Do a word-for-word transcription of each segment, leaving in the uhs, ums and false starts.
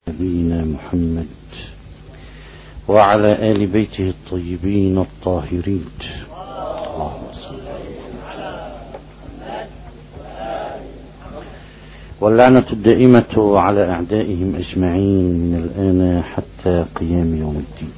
نبينا محمد وعلى آل بيته الطيبين الطاهرين. اللهم صل واللعنة الدائمة على أعدائهم أجمعين من الآن حتى قيام يوم الدين.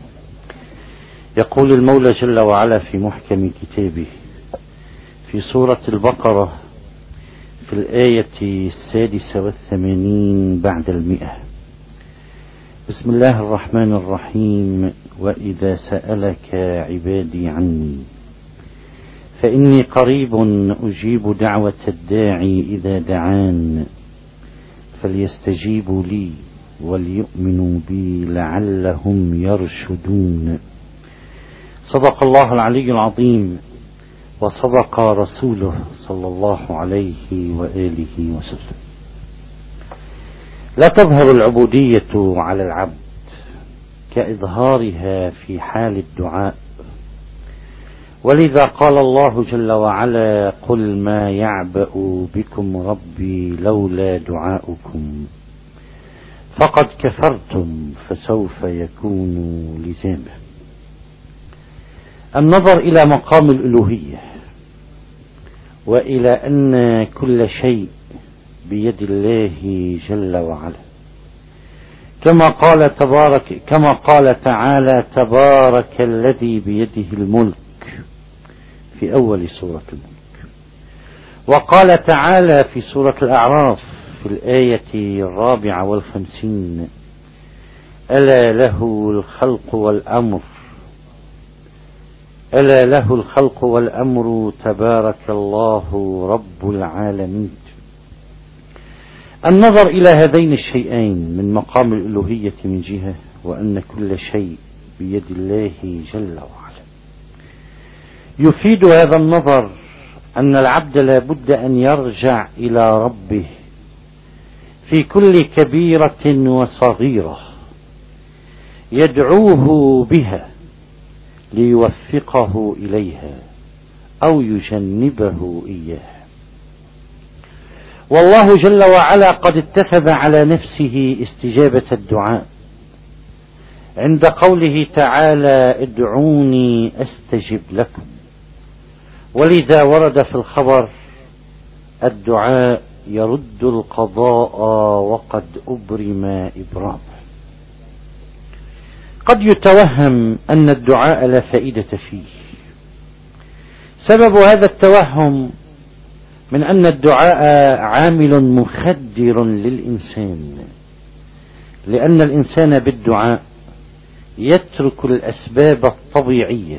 يقول المولى جل وعلا في محكم كتابه في سورة البقرة في الآية السادسة والثمانين بعد المئة: بسم الله الرحمن الرحيم: وإذا سألك عبادي عني فإني قريب أجيب دعوة الداعي إذا دعان فليستجيبوا لي وليؤمنوا بي لعلهم يرشدون. صدق الله العلي العظيم وصدق رسوله صلى الله عليه وآله وسلم. لا تظهر العبودية على العبد كإظهارها في حال الدعاء، ولذا قال الله جل وعلا: قل ما يعبأ بكم ربي لولا دعاؤكم فقد كفرتم فسوف يكون لزاما. النظر إلى مقام الألوهية وإلى أن كل شيء بيد الله جل وعلا، كما قال تبارك كما قال تعالى: تبارك الذي بيده الملك في أول سورة الملك، وقال تعالى في سورة الأعراف في الآية الرابعة والخمسين: ألا له الخلق والأمر ألا له الخلق والأمر تبارك الله رب العالمين. النظر إلى هذين الشيئين من مقام الألوهية من جهة، وأن كل شيء بيد الله جل وعلا، يفيد هذا النظر أن العبد لا بد أن يرجع إلى ربه في كل كبيرة وصغيرة يدعوه بها ليوفقه إليها أو يجنبه إياها. والله جل وعلا قد اتخذ على نفسه استجابة الدعاء عند قوله تعالى: ادعوني أستجب لكم، ولذا ورد في الخبر: الدعاء يرد القضاء وقد أبرم إبرام. قد يتوهم أن الدعاء لا فائدة فيه. سبب هذا التوهم من أن الدعاء عامل مخدر للإنسان، لأن الإنسان بالدعاء يترك الأسباب الطبيعية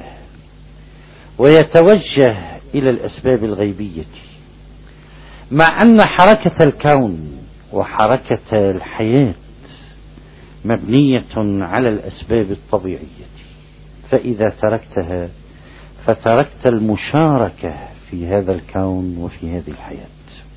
ويتوجه إلى الأسباب الغيبية، مع أن حركة الكون وحركة الحياة مبنية على الأسباب الطبيعية، فإذا تركتها فتركت المشاركة في هذا الكون وفي هذه الحياة.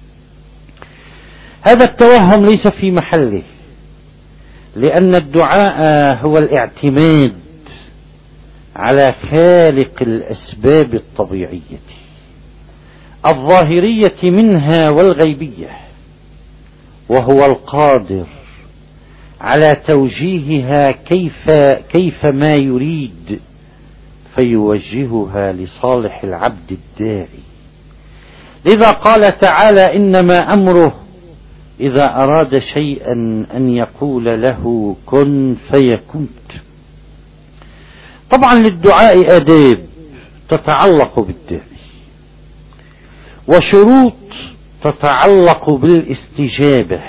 هذا التوهم ليس في محله، لأن الدعاء هو الاعتماد على خالق الأسباب الطبيعية الظاهرية منها والغيبية، وهو القادر على توجيهها كيف كيف ما يريد، فيوجهها لصالح العبد الداعي. لذا قال تعالى: إنما أمره إذا أراد شيئا أن يقول له كن فيكون. طبعا للدعاء آداب تتعلق بالداعي، وشروط تتعلق بالاستجابة،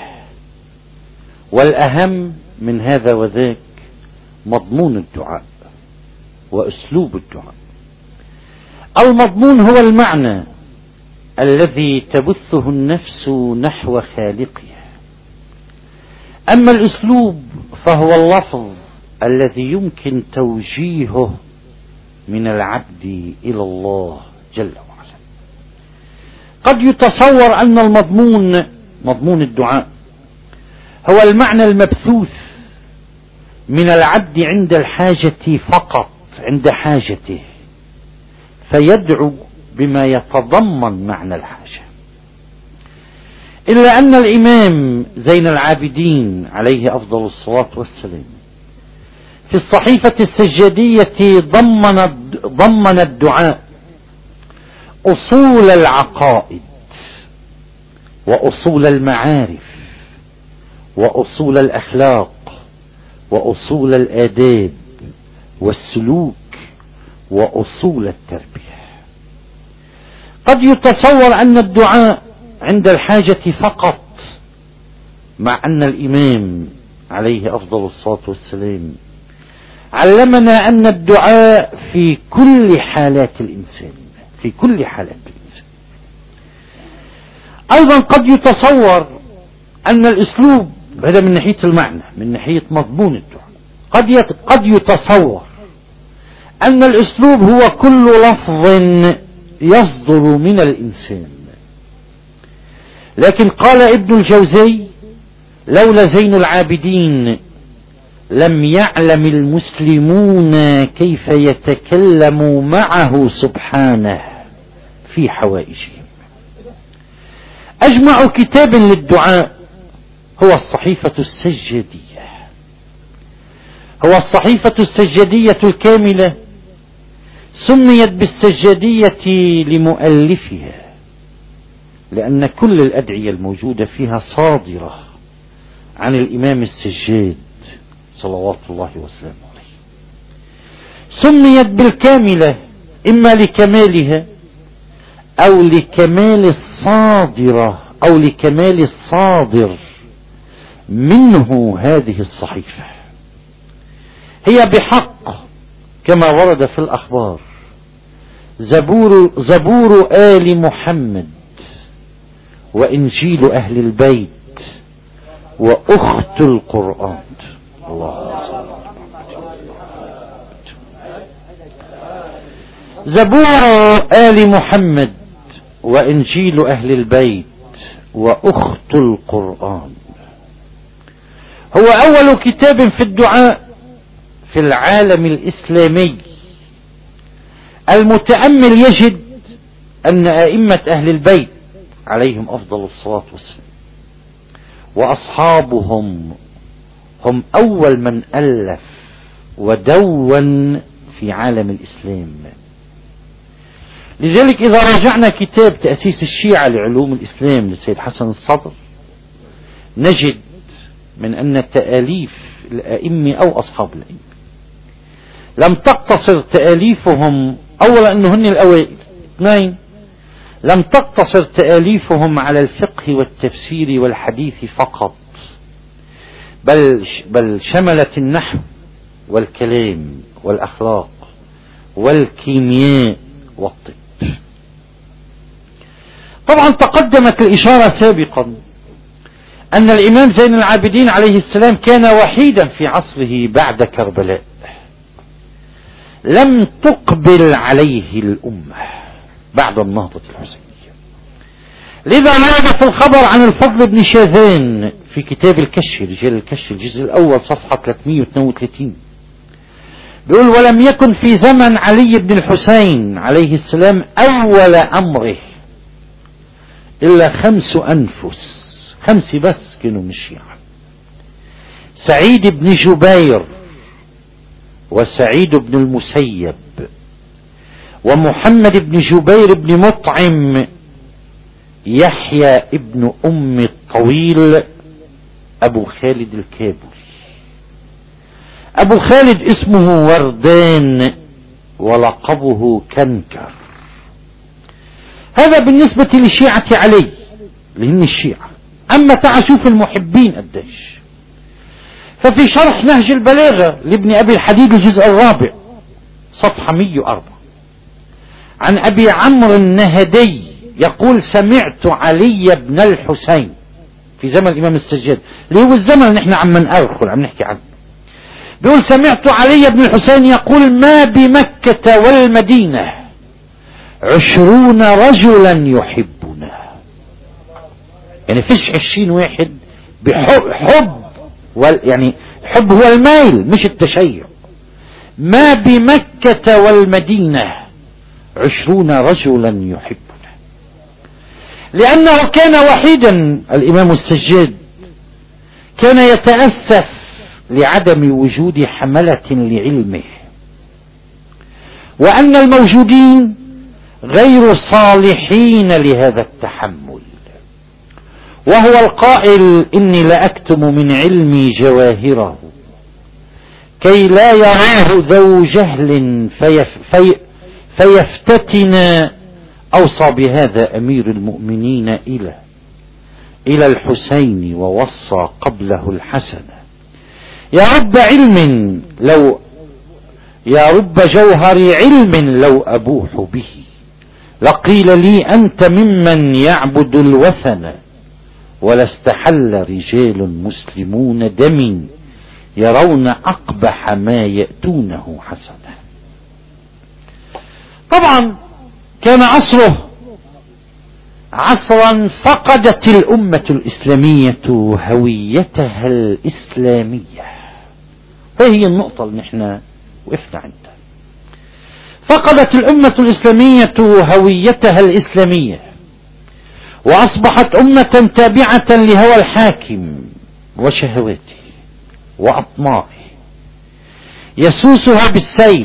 والأهم من هذا وذاك مضمون الدعاء وأسلوب الدعاء. المضمون هو المعنى الذي تبثه النفس نحو خالقها، أما الأسلوب فهو اللفظ الذي يمكن توجيهه من العبد إلى الله جل وعلا. قد يتصور أن المضمون مضمون الدعاء هو المعنى المبثوث من العبد عند الحاجة فقط، عند حاجته، فيدعو بما يتضمن معنى الحاجة. إلا أن الإمام زين العابدين عليه أفضل الصلاة والسلام في الصحيفة السجادية ضمن ضمن الدعاء أصول العقائد وأصول المعارف وأصول الأخلاق وأصول الآداب والسلوك وأصول التربية. قد يتصور أن الدعاء عند الحاجة فقط، مع أن الإمام عليه أفضل الصلاة والسلام علمنا أن الدعاء في كل حالات الإنسان، في كل حالات الإنسان. أيضا قد يتصور أن الأسلوب، هذا من ناحية المعنى، من ناحية مضمون الدعاء، قد قد يتصور أن الأسلوب هو كل لفظ يصدر من الإنسان. لكن قال ابن الجوزي: لولا زين العابدين لم يعلم المسلمون كيف يتكلموا معه سبحانه في حوائجهم. أجمع كتاب للدعاء هو الصحيفة السجادية، هو الصحيفة السجادية الكاملة، سميت بالسجادية لمؤلفها لأن كل الأدعية الموجودة فيها صادرة عن الإمام السجاد صلوات الله وسلامه عليه. سميت بالكاملة إما لكمالها أو لكمال الصادرة أو لكمال الصادر منه هذه الصحيفة. هي بحق كما ورد في الأخبار زبور, زبور آل محمد وإنجيل أهل البيت وأخت القرآن. الله زبور آل محمد وإنجيل أهل البيت وأخت القرآن هو أول كتاب في الدعاء في العالم الإسلامي. المتأمل يجد أن أئمة أهل البيت عليهم أفضل الصلاة والسلام وأصحابهم هم أول من ألف ودون في عالم الإسلام. لذلك إذا رجعنا كتاب تأسيس الشيعة لعلوم الإسلام للسيد حسن الصدر نجد من أن تآليف الأئمة أو أصحاب الأئمة لم تقتصر تآليفهم، أولا أنه هن الأوائل، اثنين لم تقتصر تآليفهم على الفقه والتفسير والحديث فقط، بل بل شملت النحو والكلام والأخلاق والكيمياء والطب. طبعا تقدمت الإشارة سابقا أن الإمام زين العابدين عليه السلام كان وحيدا في عصره بعد كربلاء لم تقبل عليه الأمة بعد النهضة الحسينية. لذا ورد في الخبر عن الفضل بن شاذان في كتاب الكشف، رجال الكشف الجزء الأول صفحة ثلاثمئة واثنين وثلاثين، بيقول: ولم يكن في زمن علي بن الحسين عليه السلام أول أمره إلا خمس أنفس، خمس بس كانوا من الشيعة: سعيد بن جبير وسعيد بن المسيب ومحمد بن جبير بن مطعم، يحيى ابن أم الطويل، أبو خالد الكابري. أبو خالد اسمه وردان ولقبه كنكر. هذا بالنسبة لشيعة علي لأن الشيعة. أما تعال شوف المحبين قديش. ففي شرح نهج البلاغة لابن أبي الحديد الجزء الرابع صفحة مئة وأربعة عن أبي عمرو النهدي يقول: سمعت علي بن الحسين في زمن الإمام السجاد، اللي هو الزمن اللي نحن عم نأرخل عم نحكي عنه. بيقول: سمعت علي بن الحسين يقول: ما بمكة والمدينة عشرون رجلا يحبنا. يعني فيش عشرين واحد بحب حب يعني حب هو الميل مش التشيع. ما بمكة والمدينة عشرون رجلا يحبنا. لأنه كان وحيدا الإمام السجاد، كان يتأسف لعدم وجود حملة لعلمه، وأن الموجودين غير صالحين لهذا التحمل، وهو القائل: إني لأكتم من علمي جواهره كي لا يراه ذو جهل فيف في فيفتتن. أوصى بهذا أمير المؤمنين إلى إلى الحسين، ووصى قبله الحسن: يا رب علم لو يا رب جوهر علم لو أبوح به، لقيل لي أنت ممن يعبد الوثن، ولاستحل رجال مسلمون دمي يرون أقبح ما يأتونه حسنا. طبعا كان عصره عصرا فقدت الأمة الإسلامية هويتها الإسلامية، هذه النقطة اللي نحن وقفنا عندها. فقدت الأمة الإسلامية هويتها الإسلامية، وأصبحت أمة تابعة لهوى الحاكم وشهواته وأطماعه، يسوسها بالسيف،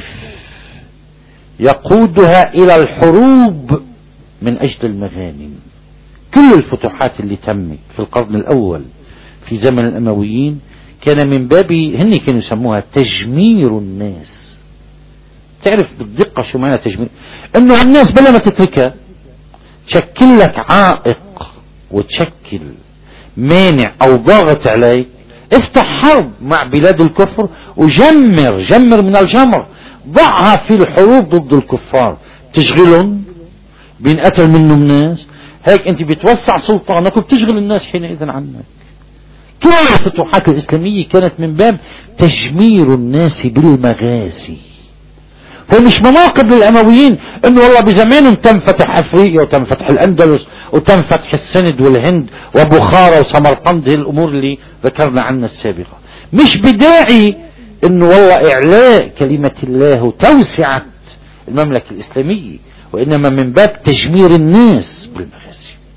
يقودها إلى الحروب من أجل المغانم. كل الفتوحات اللي تمت في القرن الأول في زمن الأمويين كان من باب، هن كانوا يسموها تجمير الناس. تعرف بالدقة شو معنى تجمير؟ انه الناس بلا ما تتركها تشكل لك عائق وتشكل مانع او ضاغط عليك، افتح حرب مع بلاد الكفر وجمر جمر من الجمر، ضعها في الحروب ضد الكفار، تشغلهم، بينقتل منهم ناس، هيك انت بتوسع سلطانك وبتشغل الناس حينئذ عنك. كل الفتوحات الإسلامية كانت من باب تجمير الناس بالمغازي. فمش مناقب للأمويين انه والله بزمانهم تم فتح افريقيا وتم فتح الاندلس وتم فتح السند والهند وبخارى وسمرقند، الامور اللي ذكرنا عنها السابقة. مش بداعي انه والله اعلاء كلمة الله وتوسعة المملكة الإسلامية، وانما من باب تجمير الناس بالمغازي.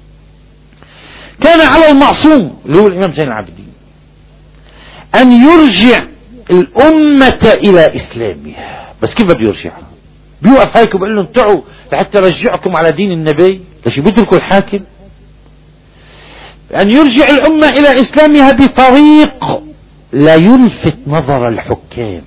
كان على المعصوم اللي هو الإمام زين العابدين أن يرجع الأمة إلى إسلامها. بس كيف بده يرجعها؟ بيوقف هيك وبقول لهم تعوا لحتى رجعكم على دين النبي، ليش بيتركوا الحاكم؟ أن يرجع الأمة إلى إسلامها بطريق لا يلفت نظر الحكام.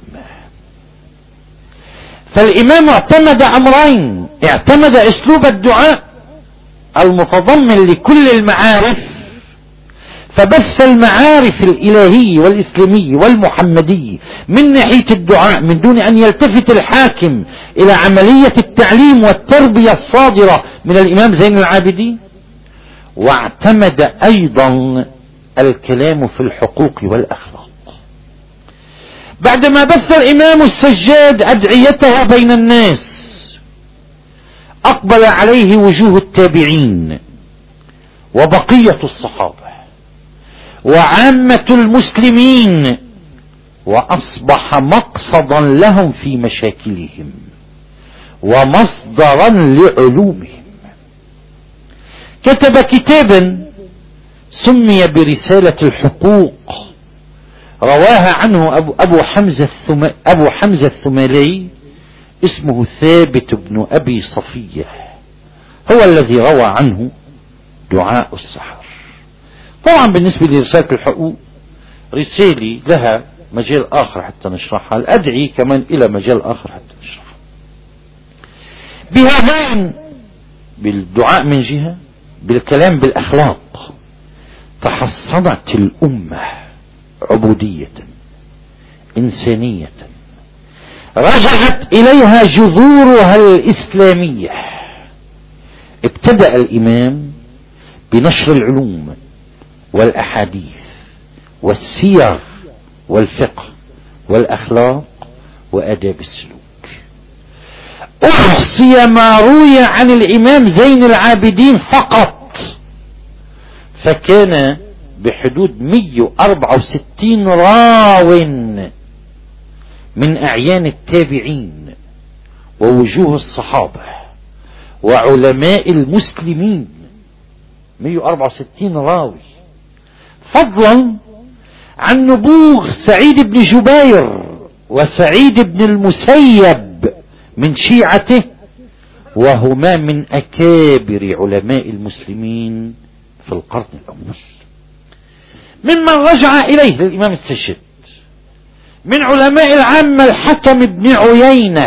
فالإمام اعتمد أمرين: اعتمد أسلوب الدعاء المتضمن لكل المعارف، فبث المعارف الإلهية والإسلامية والمحمدية من ناحية الدعاء من دون أن يلتفت الحاكم إلى عملية التعليم والتربية الصادرة من الإمام زين العابدين. واعتمد أيضا الكلام في الحقوق والأخلاق. بعدما بث الإمام السجاد أدعيته بين الناس، أقبل عليه وجوه التابعين وبقية الصحابة وعامة المسلمين، وأصبح مقصدا لهم في مشاكلهم ومصدرا لعلومهم. كتب كتابا سمي برسالة الحقوق، رواها عنه أبو حمزة الثم... أبو حمزة الثمالي، اسمه ثابت بن أبي صفية، هو الذي روى عنه دعاء السحر. طبعا بالنسبة لرسالة الحقوق رسالة لها مجال آخر حتى نشرحها، الأدعي كمان إلى مجال آخر حتى نشرحها. بهذين، بالدعاء من جهة، بالكلام بالأخلاق، تحصنت الأمة عبودية إنسانية رجعت إليها جذورها الإسلامية. ابتدأ الإمام بنشر العلوم والأحاديث والسير والفقه والأخلاق وآداب السلوك. أحصي ما روي عن الإمام زين العابدين فقط فكان بحدود مئة وأربعة وستين راو من أعيان التابعين ووجوه الصحابة وعلماء المسلمين مئة وأربعة وستين راوي، فضلا عن نبوغ سعيد بن جبير وسعيد بن المسيب من شيعته، وهما من أكابر علماء المسلمين في القرن الأول. ممن رجع إليه للإمام السجد من علماء العامة الحكم بن عيينة،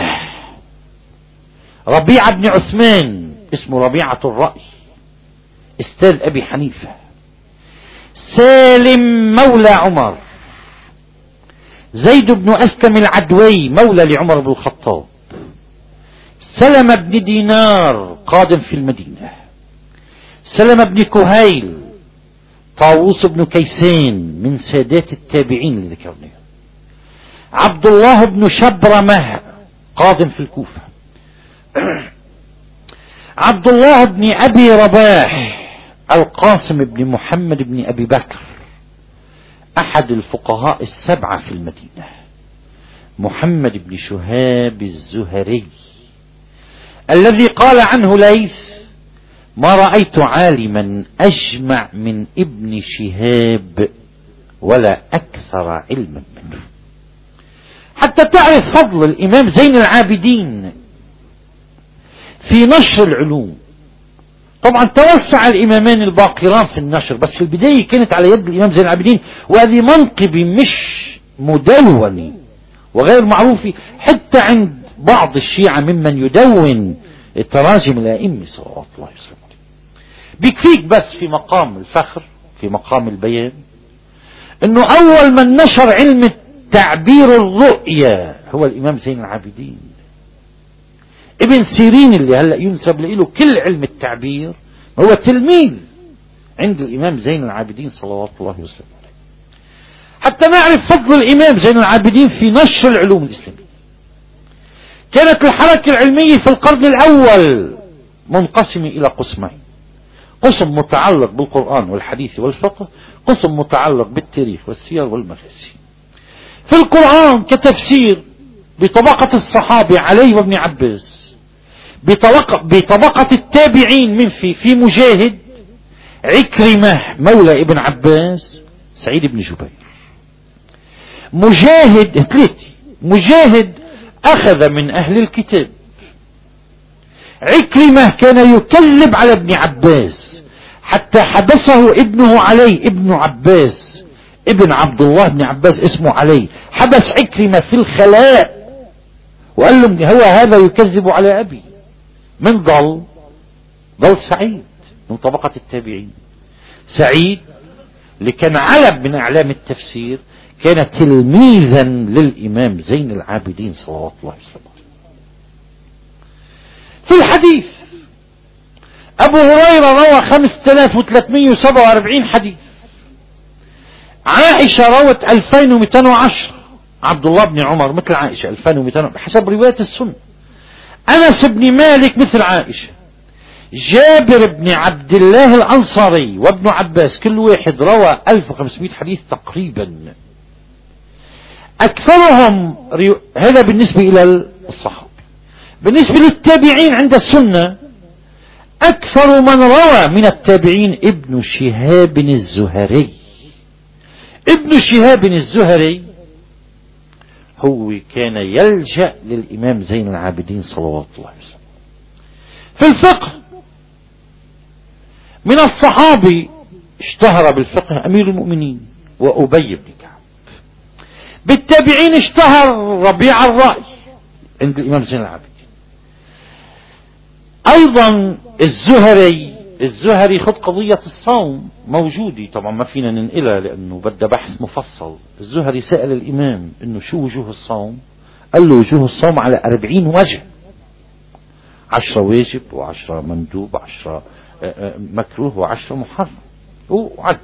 ربيعة بن عثمان اسمه ربيعة الرأي استاذ أبي حنيفة، سالم مولى عمر، زيد بن أسلم العدوي مولى لعمر بن الخطاب، سلمة بن دينار قادم في المدينة، سلمة بن كهيل، طاووس بن كيسان من سادات التابعين اللي ذكرناهم، عبد الله بن شبرمة قادم في الكوفة، عبد الله بن أبي رباح، القاسم بن محمد بن أبي بكر أحد الفقهاء السبعة في المدينة، محمد بن شهاب الزهري الذي قال عنه ليث: ما رأيت عالما أجمع من ابن شهاب ولا أكثر علما منه. حتى تعرف فضل الإمام زين العابدين في نشر العلوم. طبعا توسع الإمامان الباقران في النشر، بس في البداية كانت على يد الإمام زين العابدين، وهذه منقبة مش مدونة وغير معروفة حتى عند بعض الشيعة ممن يدون التراجم الأئمة صلوات الله وسلامه. بيكفيك بس في مقام الفخر، في مقام البيان، انه اول من نشر علم تعبير الرؤيا هو الإمام زين العابدين. ابن سيرين اللي هلأ ينسب له كل علم التعبير هو تلميذ عند الإمام زين العابدين صلوات الله وسلامه. حتى نعرف فضل الإمام زين العابدين في نشر العلوم الإسلامية. كانت الحركة العلمية في القرن الأول منقسمة إلى قسمين: قسم متعلق بالقرآن والحديث والفقه، قسم متعلق بالتاريخ والسير والمغازي. في القرآن كتفسير بطبقة الصحابة علي وابن عباس، بطبقة, بطبقة التابعين من في في مجاهد، عكرمة مولى ابن عباس، سعيد بن جبير. مجاهد ثلاثة، مجاهد أخذ من أهل الكتاب، عكرمة كان يكذب على ابن عباس حتى حبسه ابنه علي ابن عباس، ابن عبد الله بن عباس اسمه علي، حبس عكرمة في الخلاء وقال لهم هو هذا يكذب على أبي. من ضل؟ ضل سعيد من طبقة التابعين. سعيد اللي كان علم من أعلام التفسير، كان تلميذا للإمام زين العابدين صلوات الله وسلامه. في الحديث أبو هريرة روى خمسة آلاف وثلاثمئة وسبعة وأربعين حديث، عائشة روت ألفين ومئتين وعشرة، عبد الله بن عمر مثل عائشة ألفين ومئتين بحسب رواية السنة، أنس بن مالك مثل عائشة، جابر بن عبد الله الأنصاري وابن عباس كل واحد روى ألف وخمسمئة حديث تقريبا. أكثرهم ريو... هذا بالنسبة إلى الصحابة. بالنسبة للتابعين عند السنة، أكثر من روى من التابعين ابن شهاب الزهري. ابن شهاب الزهري هو كان يلجأ للإمام زين العابدين صلوات الله وسلامه. في الفقه من الصحابي اشتهر بالفقه أمير المؤمنين وأبي بن كعب. بالتابعين اشتهر ربيع الرأي عند الإمام زين العابدين. أيضا الزهري الزهري خد قضية الصوم موجودة، طبعا ما فينا ننقلها لأنه بدها بحث مفصل. الزهري سأل الإمام إنه شو وجوه الصوم، قال له وجوه الصوم على أربعين وجه، عشرة واجب وعشرة مندوب وعشرة مكروه وعشرة محرم وعد.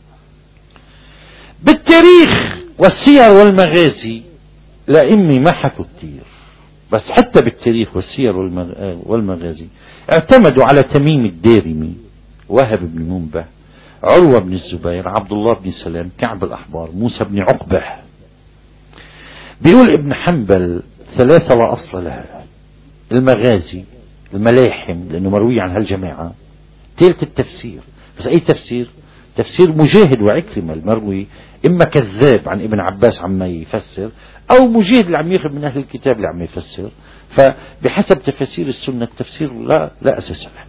بالتاريخ والسير والمغازي الأئمة ما حكوا كتير، بس حتى بالتاريخ والسير والمغازي اعتمدوا على تميم الدارمي، وهب بن منبه، عروة بن الزبير، عبد الله بن سلام، كعب الأحبار، موسى بن عقبة. بيقول ابن حنبل ثلاثة لا أصل لها: المغازي، الملاحم لأنه مروي عن هالجماعة، ثالث التفسير، بس أي تفسير؟ تفسير مجاهد وعكرمة المروي إما كذاب عن ابن عباس عما يفسر، أو مجاهد اللي عم ياخذ من أهل الكتاب اللي عم يفسر. فبحسب تفاسير السنة التفسير لا, لا أساس له.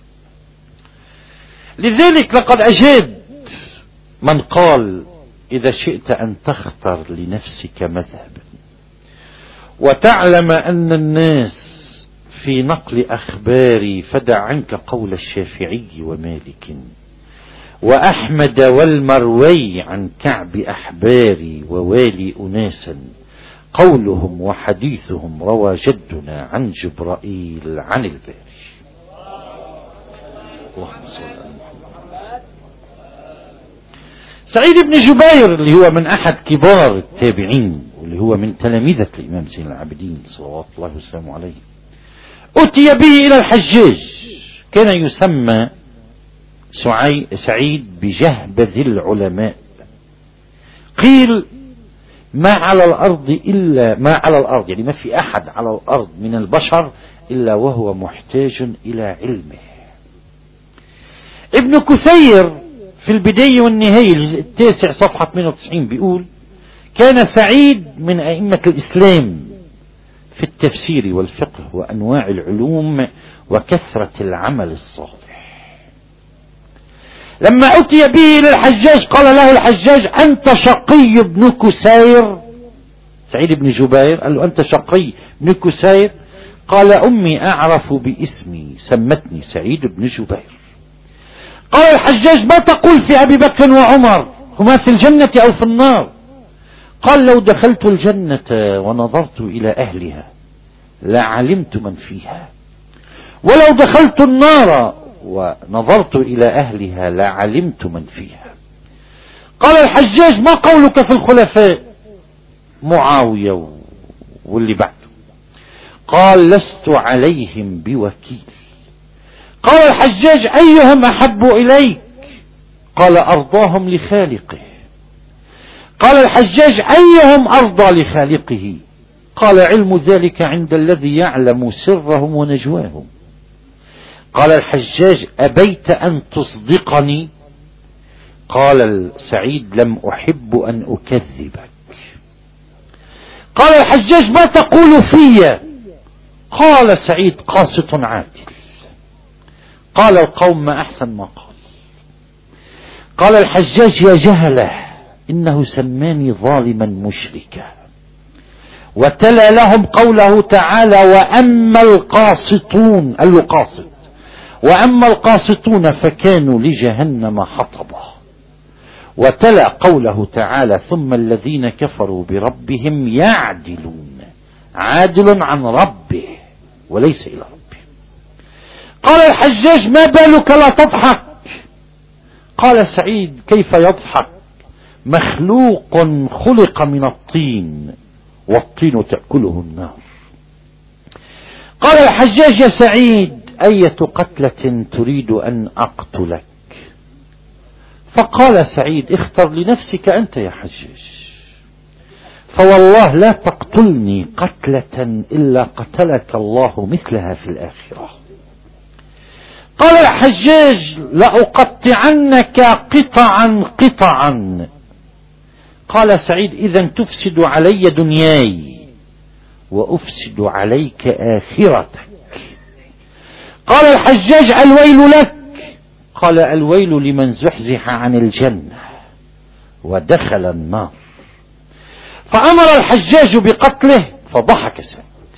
لذلك لقد أجاد من قال إذا شئت أن تختر لنفسك مذهبا وتعلم أن الناس في نقل أخباري فدع عنك قول الشافعي ومالك وأحمد والمروي عن كعب أحباري ووالي أناسا قولهم وحديثهم روى جدنا عن جبرائيل عن الباري. اللهم صل على محمد. سعيد بن جبير اللي هو من أحد كبار التابعين واللي هو من تلامذة الإمام زين العابدين صلوات الله وسلامه عليه، أتي به إلى الحجاج. كان يسمى سعيد بجهبذ العلماء. قيل ما على الأرض إلا ما على الأرض يعني ما في أحد على الأرض من البشر إلا وهو محتاج إلى علمه. ابن كثير في البداية والنهاية الجزء التاسع صفحة ثمانية وتسعين بيقول كان سعيد من أئمة الإسلام في التفسير والفقه وأنواع العلوم وكثرة العمل الصالح. لما أتي به إلى الحجاج قال له الحجاج أنت شقي ابن كسير. سعيد بن جبير قال له أنت شقي ابن كسير. قال أمي أعرف باسمي سمتني سعيد بن جبير. قال الحجاج ما تقول في أبي بكر وعمر هما في الجنة أو في النار؟ قال لو دخلت الجنة ونظرت إلى أهلها لعلمت من فيها، ولو دخلت النار ونظرت إلى أهلها لعلمت من فيها. قال الحجاج ما قولك في الخلفاء معاوية واللي بعده؟ قال لست عليهم بوكيل. قال الحجاج أيهم أحب إليك؟ قال أرضاهم لخالقه. قال الحجاج أيهم أرضى لخالقه؟ قال علم ذلك عند الذي يعلم سرهم ونجواهم. قال الحجاج أبيت أن تصدقني؟ قال سعيد لم أحب أن أكذبك. قال الحجاج ما تقول في؟ قال سعيد قاسط عادل. قال القوم ما أحسن ما قال. قال الحجاج يا جهله إنه سماني ظالما مشركا. وتلا لهم قوله تعالى وأما القاسطون قال له قاسط وأما القاسطون فكانوا لجهنم حطبا. وتلا قوله تعالى ثم الذين كفروا بربهم يعدلون عادل عن ربه وليس إلى ربه. قال الحجاج ما بالك لا تضحك؟ قال سعيد كيف يضحك مخلوق خلق من الطين والطين تأكله النار. قال الحجاج يا سعيد أية قتلة تريد أن أقتلك؟ فقال سعيد اختر لنفسك أنت يا حجاج، فوالله لا تقتلني قتلة إلا قتلك الله مثلها في الآخرة. قال الحجاج لأقطعنك قطعا قطعا. قال سعيد إذن تفسد علي دنياي وأفسد عليك آخرتك. قال الحجاج الويل لك. قال الويل لمن زحزح عن الجنة ودخل النار. فأمر الحجاج بقتله فضحك سعيد،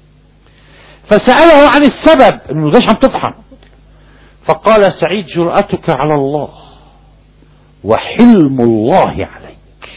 فسأله عن السبب انه ليش عم تضحك؟ فقال سعيد جرأتك على الله وحلم الله عليك.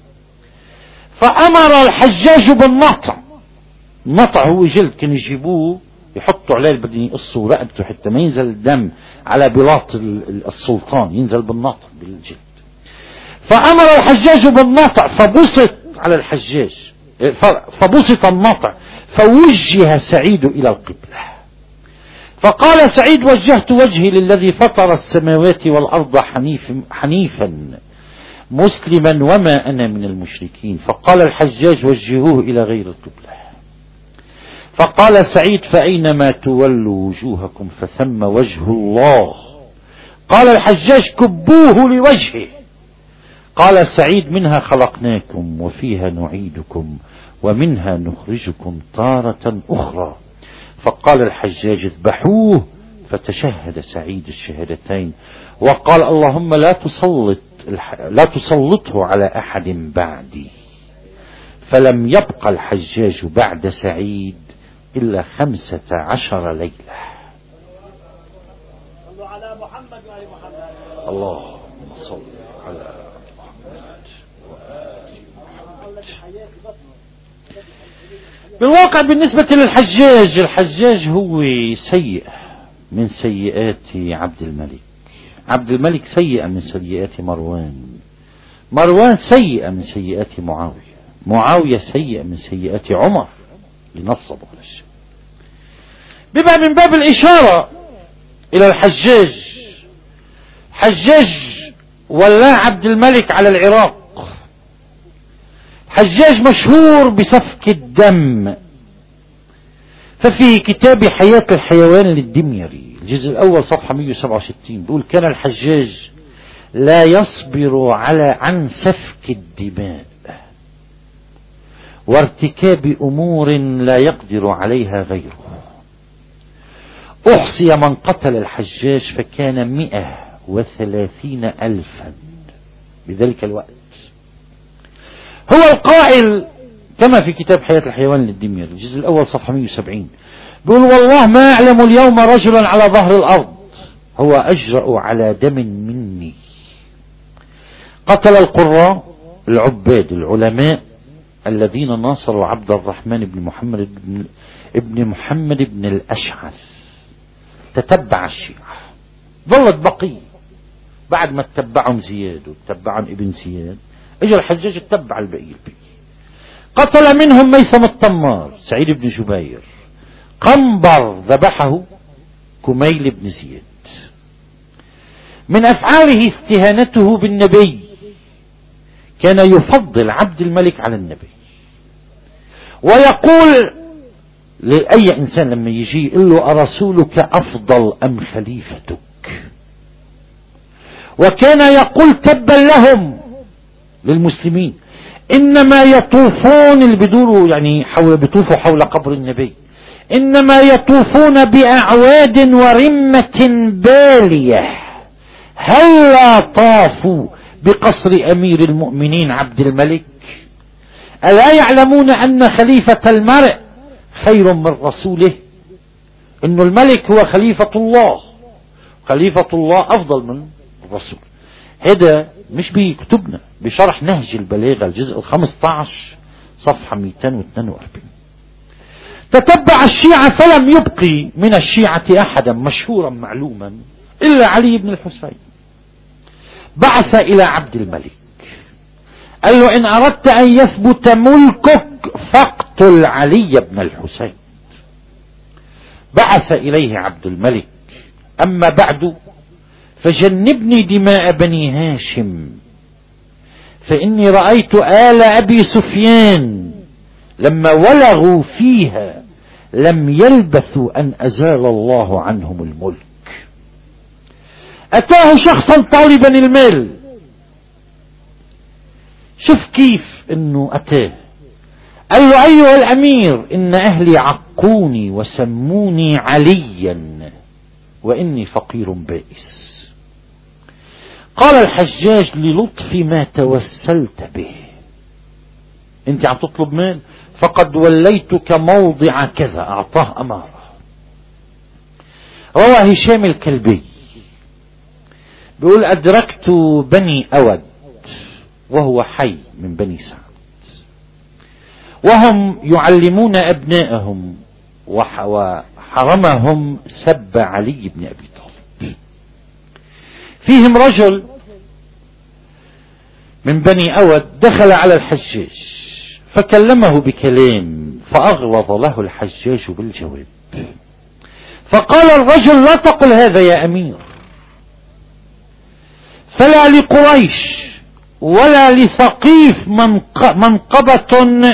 فأمر الحجاج بالنطع. النطع هو جلد كانوا يجيبوه يحطوا عليه بدهم يقصوا رقبته حتى ما ينزل الدم على بلاط السلطان، ينزل بالنطع بالجلد. فأمر الحجاج بالنطع فبسط على الحجاج فبسط النطع فوجه سعيد إلى القبلة. فقال سعيد وجهت وجهي للذي فطر السماوات والأرض حنيف حنيفا مسلما وما أنا من المشركين. فقال الحجاج وجهوه إلى غير القبلة. فقال سعيد فأينما تولوا وجوهكم فثم وجه الله. قال الحجاج كبوه لوجهه. قال سعيد منها خلقناكم وفيها نعيدكم ومنها نخرجكم تارة أخرى. فقال الحجاج اذبحوه، فتشهد سعيد الشهادتين وقال اللهم لا تسلط لا تسلطه على أحد بعدي. فلم يبقى الحجاج بعد سعيد إلا خمسة عشر ليلة. صلوا على محمد وآل محمد. اللهم صل على محمد وآل محمد. بالواقع بالنسبة للحجاج، الحجاج هو سيء من سيئات عبد الملك، عبد الملك سيء من سيئات مروان، مروان سيء من سيئات معاوية، معاوية سيء من سيئات عمر لنصب على الشيء. بما من باب الإشارة إلى الحجاج، حجاج ولا عبد الملك على العراق. حجاج مشهور بسفك الدم، ففي كتاب حياة الحيوان للدميري الجزء الأول صفحة مئة وسبعة وستين بيقول كان الحجاج لا يصبر على عن سفك الدماء وارتكاب أمور لا يقدر عليها غيره. أحصي من قتل الحجاج فكان مئة وثلاثين ألفا بذلك الوقت. هو القائل كما في كتاب حياة الحيوان للدميري الجزء الأول صفحة مئة وسبعين بيقول والله ما أعلم اليوم رجلا على ظهر الأرض هو أجرأ على دم مني. قتل القراء العباد العلماء الذين ناصروا عبد الرحمن بن محمد بن, ابن محمد بن الأشعث. تتبع الشيعة، ظلت بقية بعد ما تتبعهم زياد وتتبعهم ابن زياد، اجى الحجاج اتبع البقية البقية. قتل منهم ميسم الطمار سعيد بن جبير، قنبر ذبحه كميل بن زياد. من أفعاله استهانته بالنبي، كان يفضل عبد الملك على النبي، ويقول لأي إنسان لما يجي يقول له أرسولك أفضل أم خليفتك؟ وكان يقول تبا لهم للمسلمين إنما يطوفون اللي بيدوروا يعني حول بيطوفوا حول قبر النبي إنما يطوفون بأعواد ورمة بالية، هلا طافوا بقصر أمير المؤمنين عبد الملك؟ ألا يعلمون أن خليفة المرء خير من رسوله؟ إنه الملك هو خليفة الله، خليفة الله أفضل من الرسول. هذا مش بكتبنا، بشرح نهج البلاغة الجزء الخامس عشر صفحة مئتين واثنين وأربعين. تتبع الشيعة فلم يبقي من الشيعة أحدا مشهورا معلوما إلا علي بن الحسين. بعث إلى عبد الملك قال له إن أردت أن يثبت ملكك فاقتل علي بن الحسين. بعث إليه عبد الملك أما بعد فجنبني دماء بني هاشم فإني رأيت آل أبي سفيان لما ولغوا فيها لم يلبثوا أن أزال الله عنهم الملك. أتاه شخصا طالبا المال، شوف كيف انه أتاه، قال له أيها الأمير إن أهلي عقوني وسموني عليا وإني فقير بائس. قال الحجاج للطف ما توسلت به، انت عم تطلب مال، فقد وليتك موضع كذا، أعطاه أمارة. روى هشام الكلبي بيقول أدركت بني أود وهو حي من بني سعد وهم يعلمون أبنائهم وحرمهم سب علي بن أبي طالب. فيهم رجل من بني أود دخل على الحجاج فكلمه بكلام فأغلظ له الحجاج بالجواب، فقال الرجل لا تقل هذا يا أمير، فلا لقريش ولا لثقيف منقبة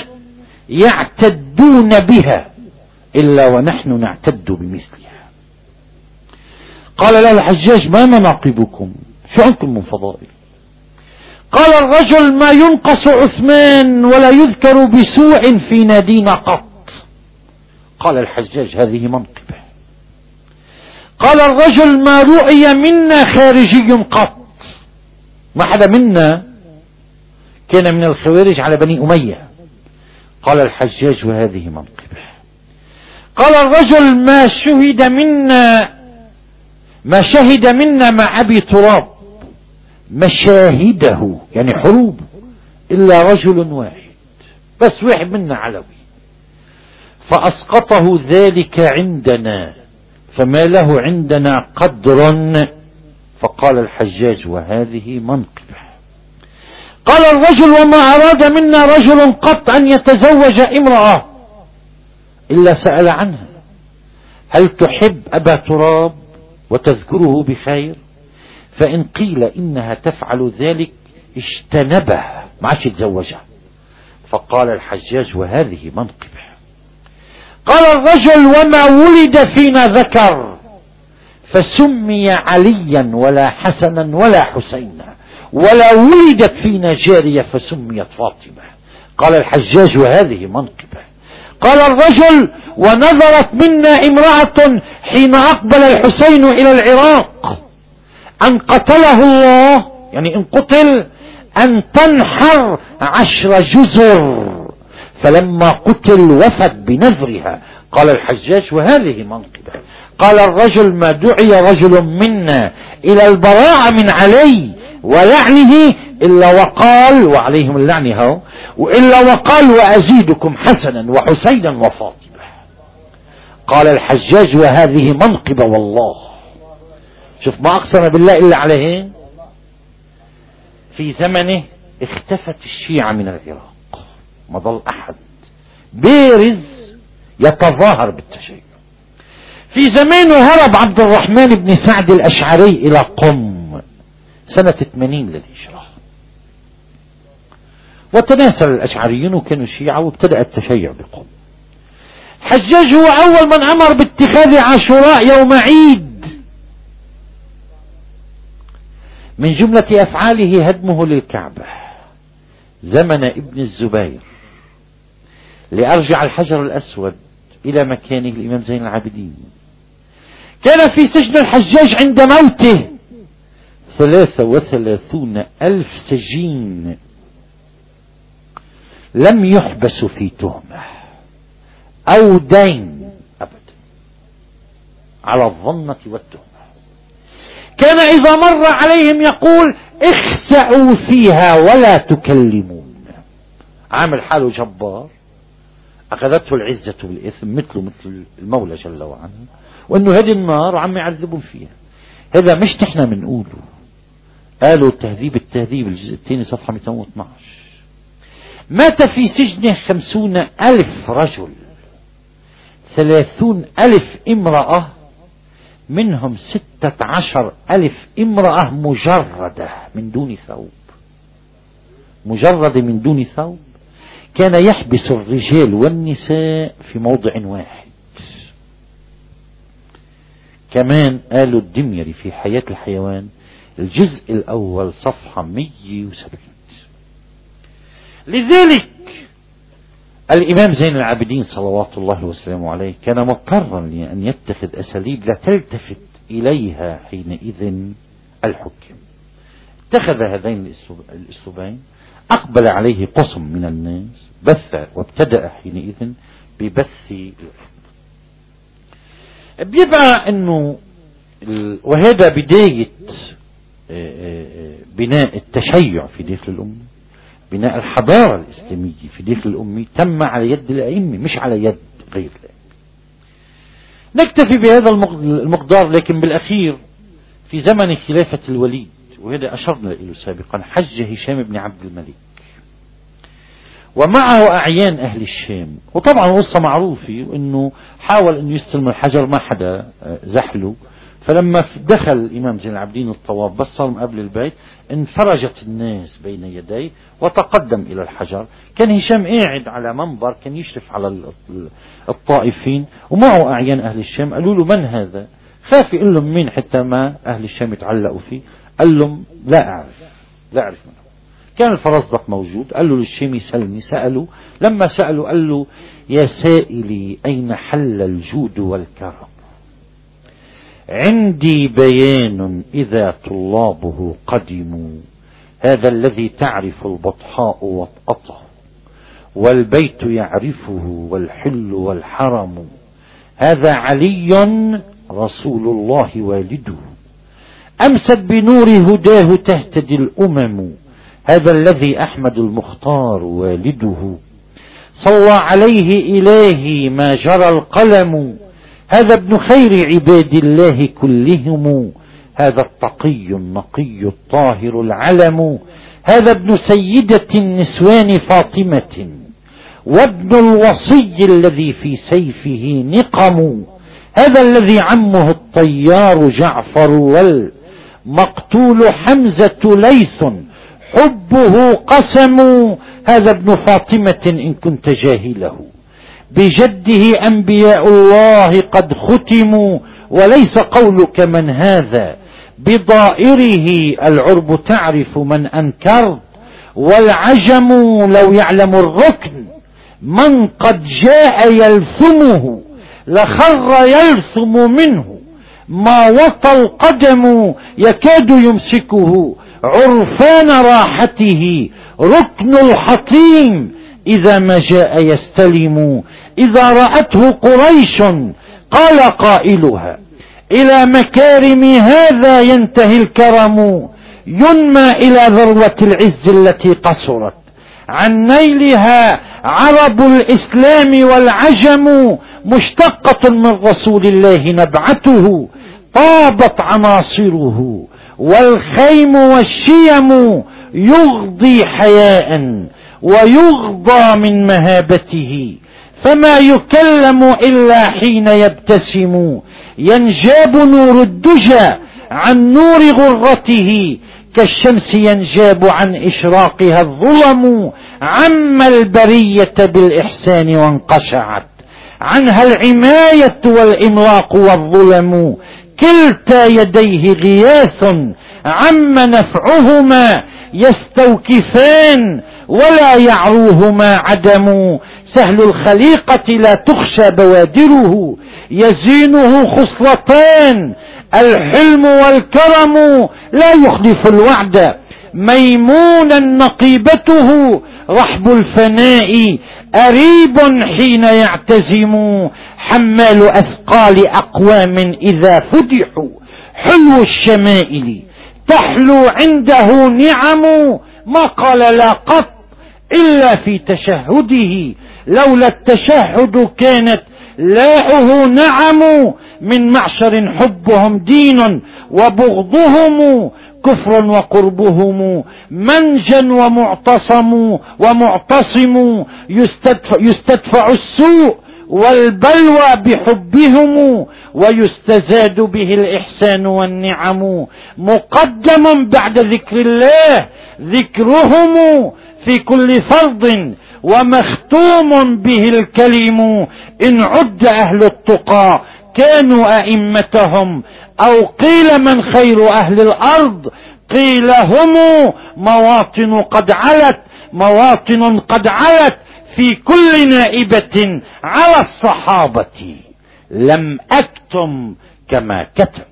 يعتدون بها إلا ونحن نعتد بمثلها. قال له الحجاج: ما مناقبكم؟ شو عندكم من فضائل؟ قال الرجل: ما ينقص عثمان ولا يذكر بسوء في نادينا قط. قال الحجاج: هذه منقبة. قال الرجل: ما رؤي منا خارجي قط، ما حدا منا كان من الخوارج على بني أمية. قال الحجاج: وهذه منقبة. قال الرجل: ما شهد منا ما شهد منا مع أبي تراب مشاهده، يعني حروب، إلا رجل واحد، بس واحد منا علوي، فأسقطه ذلك عندنا فما له عندنا قدر. فقال الحجاج: وهذه منقبة. قال الرجل: وما أراد منا رجل قط أن يتزوج امرأة إلا سأل عنها، هل تحب أبا تراب وتذكره بخير؟ فإن قيل إنها تفعل ذلك اجتنبه، ما عادش يتزوجها. فقال الحجاج: وهذه منقبة. قال الرجل: وما ولد فينا ذكر فسمي عليا ولا حسنا ولا حسينا، ولا ولدت فينا جارية فسميت فاطمة. قال الحجاج: وهذه منقبة. قال الرجل: ونظرت منا امرأة حين أقبل الحسين إلى العراق أن قتله الله، يعني إن قتل، أن تنحر عشر جزر، فلما قتل وفت بنذرها. قال الحجاج: وهذه منقبة. قال الرجل: ما دعي رجل منا إلى البراءة من علي ولعنه إلا وقال، وعليهم اللعنة هو، وإلا وقال: وأزيدكم حسنا وحسينا وفاطمة. قال الحجاج: وهذه منقبة والله. شوف، ما أقسم بالله إلا عليه. في زمنه اختفت الشيعة من العراق، ما ظل أحد بارز يتظاهر بالتشيع. في زمانه هرب عبد الرحمن بن سعد الأشعري إلى قم سنة ثمانين للهجرة، وتناثر الأشعريون وكانوا شيعة وابتدأ التشيع بقم. حجاج هو أول من أمر باتخاذ عاشوراء يوم عيد. من جملة أفعاله هدمه للكعبة زمن ابن الزبير لأرجع الحجر الأسود إلى مكانه الإمام زين العابدين. كان في سجن الحجاج عند موته ثلاثة وثلاثون ألف سجين لم يحبسوا في تهمة أو دين أبدا، على الظنة والتهمة. كان إذا مر عليهم يقول: اخسأوا فيها ولا تكلمون. عامل حاله جبار، أخذته العزة بالإثم مثله مثل المولى جل وعلا، وأنه هذه النار وعم يعذبون فيها. هذا مش نحن منقوله، قالوا تهذيب التهذيب الجزء الثاني صفحة مئتين واثني عشر. مات في سجنه خمسون ألف رجل، ثلاثون ألف امرأة، منهم ستة عشر ألف امرأة مجردة من دون ثوب، مجردة من دون ثوب. كان يحبس الرجال والنساء في موضع واحد. كمان قالوا الدميري في حياة الحيوان الجزء الأول صفحة مئة وسبعين. لذلك الإمام زين العابدين صلوات الله وسلامه عليه كان مضطرا لأن يتخذ أساليب لا تلتفت إليها حينئذ الحكم. اتخذ هذين الأسلوبين، أقبل عليه قسم من الناس، بث وابتدأ حينئذ ببث الحق. بيبقى أنه وهذا بداية بناء التشيع في داخل الأمة، بناء الحضارة الإسلامية في داخل الأمة تم على يد الأئمة مش على يد غير الأئمة. نكتفي بهذا المقدار، لكن بالأخير في زمن خلافة الوليد، وهذا أشرنا له سابقا، حج هشام بن عبد الملك ومعه أعيان أهل الشام، وطبعا قصة معروفة أنه حاول أن يستلم الحجر ما حدا زحله، فلما دخل الإمام زين العابدين الطواف بس صار قبل البيت انفرجت الناس بين يديه وتقدم إلى الحجر. كان هشام قاعد على منبر كان يشرف على الطائفين ومعه أعيان أهل الشام. قالوا له: من هذا؟ خاف يقول لهم مين حتى ما أهل الشام يتعلقوا فيه. قال لهم لا أعرف لا أعرف منه. كان الفرزدق موجود، قال له للشيمي سلني. سألوا، لما سألوا قال له يا سائلي أين حل الجود والكرم؟ عندي بيان إذا طلابه قدموا، هذا الذي تعرف البطحاء وطأته والبيت يعرفه والحل والحرم، هذا علي رسول الله والده، أمست بنور هداه تهتدي الأمم، هذا الذي أحمد المختار والده، صلى عليه إلهي ما جرى القلم، هذا ابن خير عباد الله كلهم، هذا التقي النقي الطاهر العلم، هذا ابن سيدة النسوان فاطمة، وابن الوصي الذي في سيفه نقم، هذا الذي عمه الطيار جعفر والمقتول حمزة ليث حبه قسم، هذا ابن فاطمة إن كنت جاهله، بجده أنبياء الله قد ختموا، وليس قولك من هذا بضائره، العرب تعرف من أنكرت، والعجم لو يعلم الركن من قد جاء يلثمه، لخر يلثم منه ما وطى القدم، يكاد يمسكه عرفان راحته ركن الحطيم، إذا ما جاء يستلم، إذا رأته قريش قال قائلها إلى مكارم هذا ينتهي الكرم، ينمى إلى ذروة العز التي قصرت عن نيلها عرب الإسلام والعجم، مشتقة من رسول الله نبعته، طابت عناصره والخيم والشيم، يغضي حياء ويغضى من مهابته، فما يكلم إلا حين يبتسم، ينجاب نور الدجى عن نور غرته، كالشمس ينجاب عن إشراقها الظلم، عم البرية بالإحسان وانقشعت عنها العماية والإملاق والظلم، كلتا يديه غياث عم نفعهما، يستوكفان ولا يعروهما عدم، سهل الخليقة لا تخشى بوادره، يزينه خصلتان الحلم والكرم، لا يخلف الوعد ميمونا نقيبته، رحب الفناء أريب حين يعتزم، حمال أثقال أقوام إذا فدحوا، حلو الشمائل تحلو عنده نعم، ما قال لا قط إلا في تشهده، لولا التشهد كانت لاؤه نعم، من معشر حبهم دين وبغضهم كفر وقربهم منجا ومعتصم ومعتصم، يستدفع, يستدفع السوء والبلوى بحبهم، ويستزاد به الإحسان والنعم، مقدم بعد ذكر الله ذكرهم في كل فرض، ومختوم به الكلم، إن عد أهل التقى كانوا أئمتهم، أو قيل من خير أهل الأرض، قيل هم مواطن قد علت، مواطن قد علت في كل نائبة على الصحابة، لم أكتم كما كتب.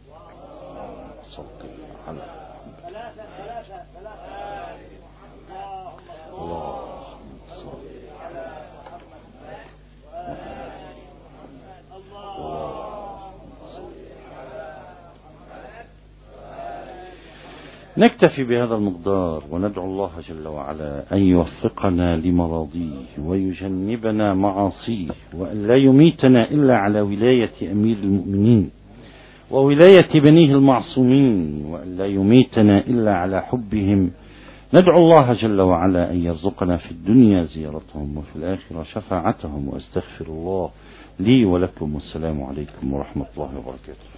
نكتفي بهذا المقدار، وندعو الله جل وعلا أن يوفقنا لمراضيه ويجنبنا معاصيه، وأن لا يميتنا إلا على ولاية أمير المؤمنين وولاية بنيه المعصومين، وأن لا يميتنا إلا على حبهم. ندعو الله جل وعلا أن يرزقنا في الدنيا زيارتهم وفي الآخرة شفاعتهم، وأستغفر الله لي ولكم، والسلام عليكم ورحمة الله وبركاته.